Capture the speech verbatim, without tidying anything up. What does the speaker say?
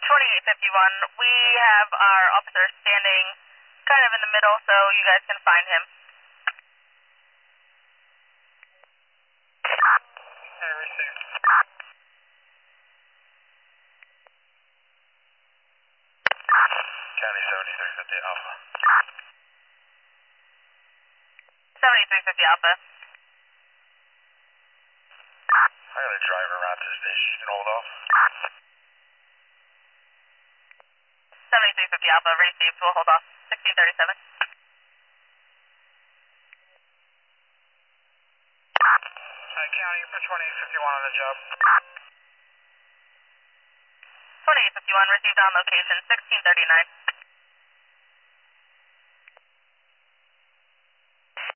twenty-eight fifty-one, we have our officer standing kind of in the middle, so you guys can find him. I received. County seventy-three fifty Alpha. seventy-three fifty Alpha. I got a driver around to the station. You can hold off. seventy-three fifty Alpha, received. We'll hold off. sixteen thirty-seven. Hi, County, for twenty-eight fifty-one on the job. twenty-eight fifty-one, received on location, sixteen thirty-nine.